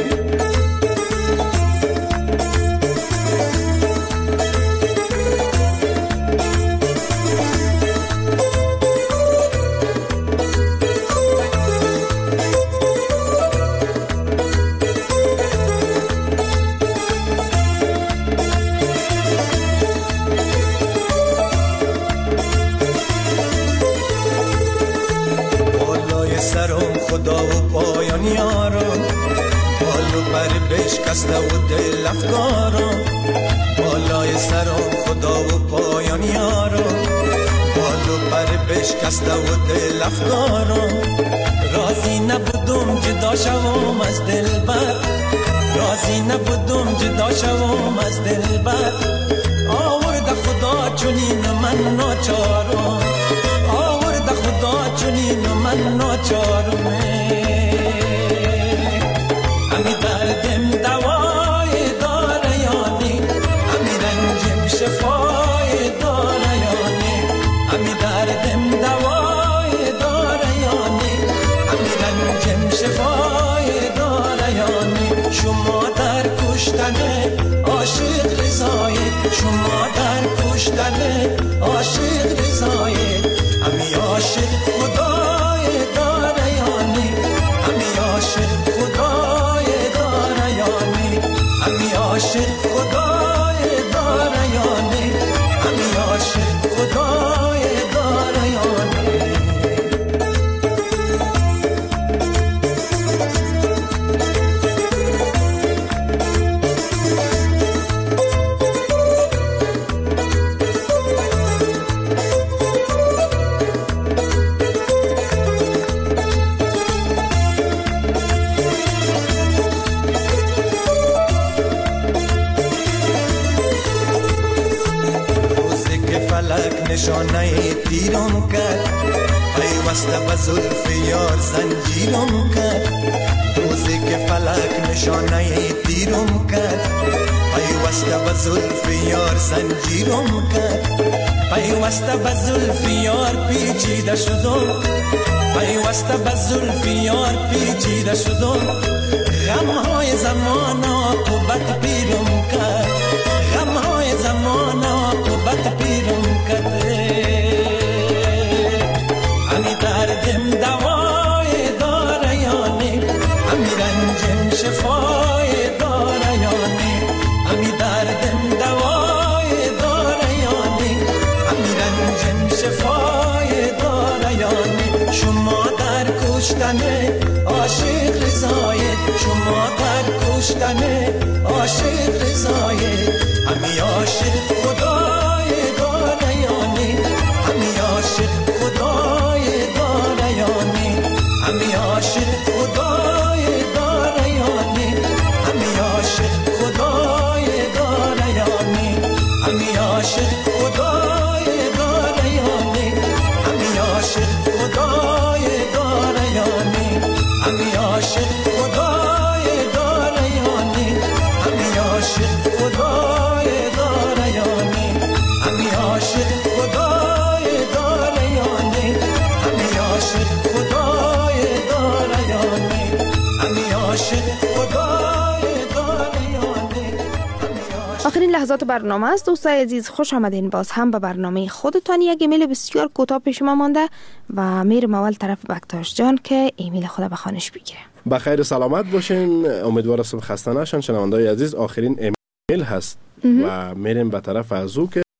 خدا و پایان یارم، بالو پر بشکسته و دل افکارم، بالای سرم خدا و پایان یارم، بالو پر بشکسته و دل افکارم، راضی نبودم جدا شوم از دلبر، راضی نبودم جدا شوم از دلبر، آورد خدا چنین من ناچارم، آورد خدا چنین من ناچارم، همی دردم دوای داریانی، همی رنجم شفای داریانی، همی دردم دوای داریانی، همی رنجم شفای داریانی، شما در کشتن عاشق رضایت، شما در کشتن عاشق رضایت، همی عاشق خدای داریانی، همی عاشق خدای داریانی، همی عاشق خدای داریانی، همی عاشق خدای داریانی. نشانه تیرم کرد، پیوسته به زلف یار زنجیرم کرد، روزی که فلک نشانه تیرم کرد، پیوسته به زلف یار زنجیرم کرد، پیوسته به زلف یار پیچیده شدم، پیوسته به زلف یار پیچیده شدم، غمهای زمان عاقبت پیرم کرد، غمهای زمان عاقبت پیرم کرد، همی دردم دوای داریانی، همی رنجم شفای داریانی، همی دردم دوای داریانی، همی رنجم شفای داریانی، شما در کشتن عاشق رضایت، شما در کشتن عاشق رضایت، همی عاشق خدای داریانی، همی عاشق خدای داریانی، همی عاشق خدای داریانی، همی عاشق خدای داریانی، همی عاشق خدای داریانی، همی عاشق خدای داریانی، همی عاشق خدای داریانی، همی عاشق خدای داریانی، همی عاشق خدای داریانی، همی عاشق خدای داریانی، همی عاشق خدای داریانی. آخرین لحظات برنامه است دوستای عزیز، خوش آمدین باز هم به برنامه خودتان. یک ایمیل بسیار کوتاه پیش ما مانده و میرم اول طرف بکتاش جان که ایمیل خود به خانش بگیره. بخیر و سلامت باشین، امیدوار هستم خسته نشین شنونده‌های عزیز. آخرین ایمیل هست و میریم به طرف از او که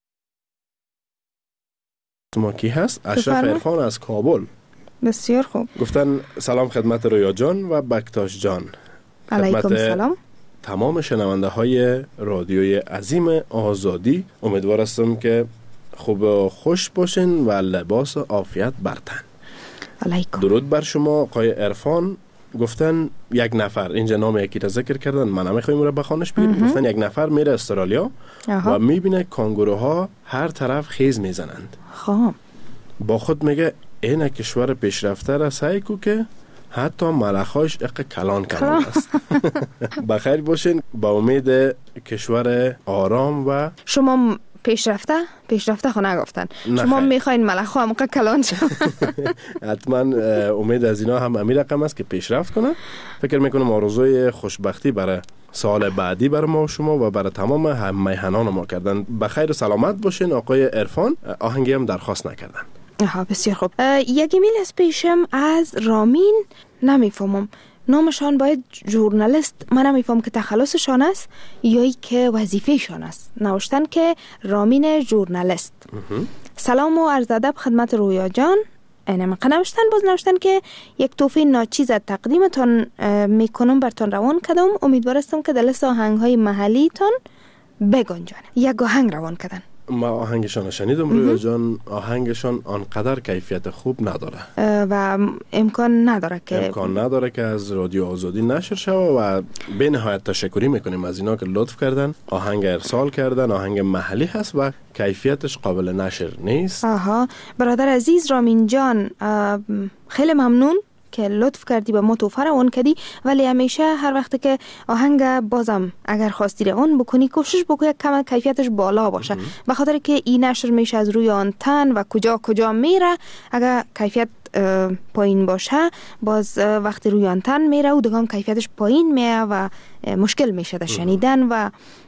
ما کی هست؟ اشرف عرفان از کابل. بسیار خوب. گفتن سلام خدمت رویا جان و بکتاش جان. علیکم سلام. تمام شنونده های رادیوی عظیم آزادی، امیدوار هستم که خوب و خوش باشین و لباس عافیت بر تن. علیکم. درود بر شما آقای عرفان گفتن یک نفر، اینجا نام یکی را ذکر کردن، من نمیخوایم اون را بخوانش بگیریم. گفتن یک نفر میره استرالیا و میبینه کانگوروها هر طرف خیز میزنند. خب با خود میگه این کشور پیشرفته را سعی کو که حتی ملخاش اقا کلان کلان است. بخیر باشین، با امید کشور آرام. و شما پیشرفته پیشرفته خو نگفتن، شما میخواین ملخ هم کلان شد. حتما امید از اینا هم امیر رقم است که پیشرفت کنه. فکر میکنم آرزوی خوشبختی برای سال بعدی برای ما و شما و برای تمام هم میهنان ما کردن. بخیر و سلامت باشین. آقای عرفان آهنگی هم درخواست نکردن. آها بسیار خوب. یک ایمیل از پیشم از رامین، نمیفهمم نامشان باید ژورنالیست، من نمیفهم که تخلصشان است یا ای که وظیفهشان است. نوشتن که رامین ژورنالیست. سلام و عرض ادب خدمت رویا جان. اینم نوشتن باز نوشتن که یک تحفه ناچیز تقدیمتان میکنم برتان روان کردم. امیدوارستم که در لیست آهنگ‌های محلیتان بگنجانه. یک آهنگ روان کردن. ما آهنگشان شنیدم رویا جان. آهنگشان آنقدر کیفیت خوب نداره و امکان نداره که امکان نداره که از رادیو آزادی نشر شوه و به نهایت تشکری میکنیم از اینا که لطف کردن، آهنگ ارسال کردن. آهنگ محلی هست و کیفیتش قابل نشر نیست. آها برادر عزیز رامین جان، خیلی ممنون که لطف کردی به ما توفه روان کردی، ولی همیشه هر وقت که آهنگ بازم اگر خواستی روان بکنی کوشش بکنی یک کم کیفیتش بالا باشه، به خاطر که این نشر میشه از روی آنتن و کجا کجا میره. اگر کیفیت پایین باشه باز وقتی روی آنتن میره و دگام کیفیتش پایین میه و مشکل میشه در شنیدن و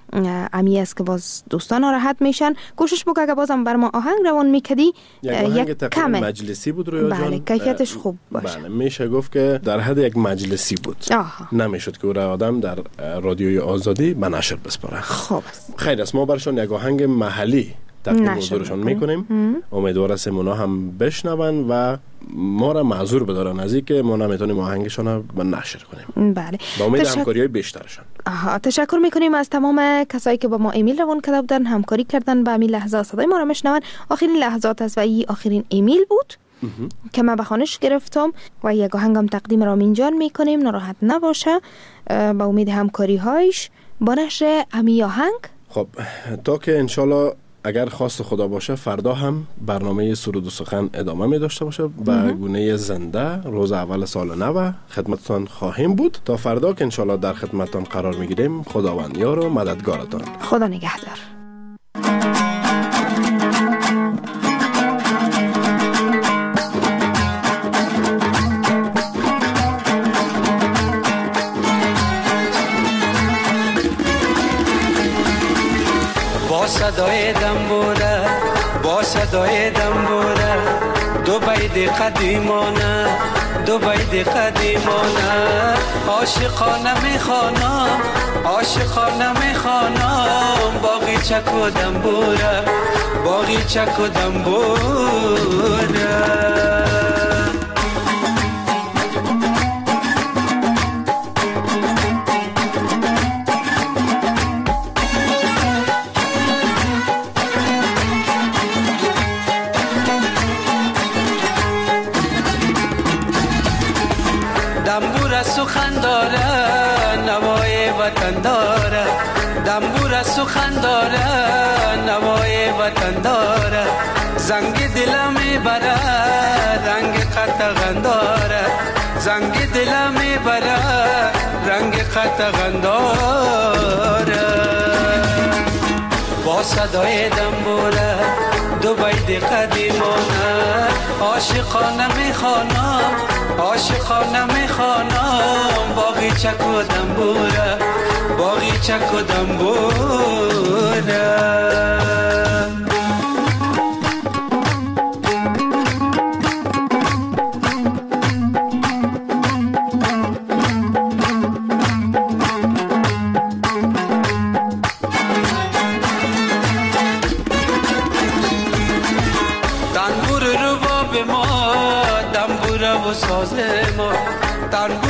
امی است که باز دوستان ناراحت میشن. کوشش بکنه که بازم بر ما آهنگ روان میکدی یک کم مجلسی بود رویا جان. بله کیفیتش خوب باشه. بله میشه گفت که در حد یک مجلسی بود. آها. نمیشد که او را آدم در رادیوی آزادی به نشر بسپاره. خوب خیر است، ما برشان یک آهنگ محلی تقدیم حضورشان میکنیم. امیدوارم اونا هم بشنون و ما را معذور بدارن از اینکه ما نمیتونیم آهنگشان رو نشر کنیم. بله. با امید تشک... همکاری‌های بیشترشان. آها تشکر میکنیم از تمام کسایی که با ما ایمیل روان کرده بودن، همکاری کردن، به همین لحظات صدای ما را میشنون. آخرین لحظات است و این آخرین ایمیل بود که من به خوانش گرفتم و یک آهنگم تقدیم رامین جان میکنیم. ناراحت نباشه، با امید همکاری هایش با نشر امی آهنگ. خب تا که انشالله اگر خواست خدا باشه فردا هم برنامه سرود و سخن ادامه می داشته باشه به گونه زنده. روز اول سال نو خدمتتان خواهیم بود. تا فردا که انشالله در خدمتتان قرار می گیریم. خداوند یار و مددگارتان. خدا نگهدار. با صدای دنبوره با صدای دنبوره دو بید قدیمانه دو بید قدیمانه عاشقانه میخوانم عاشقانه میخوانم باقی چک و دنبوره باقی چک و دنبوره. سخن داره نوای وطن داره، دنبور سخن داره نوای وطن داره، زنگ دلم میبره رنگ قطغن داره، زنگ دلم میبره رنگ قطغن داره. با صدای دنبوره دو بید قدیمانه عاشقانه میخوانم عاشقانه میخوانم باقی چک و دنبوره باقی چک و دنبوره. ساز ما تنبور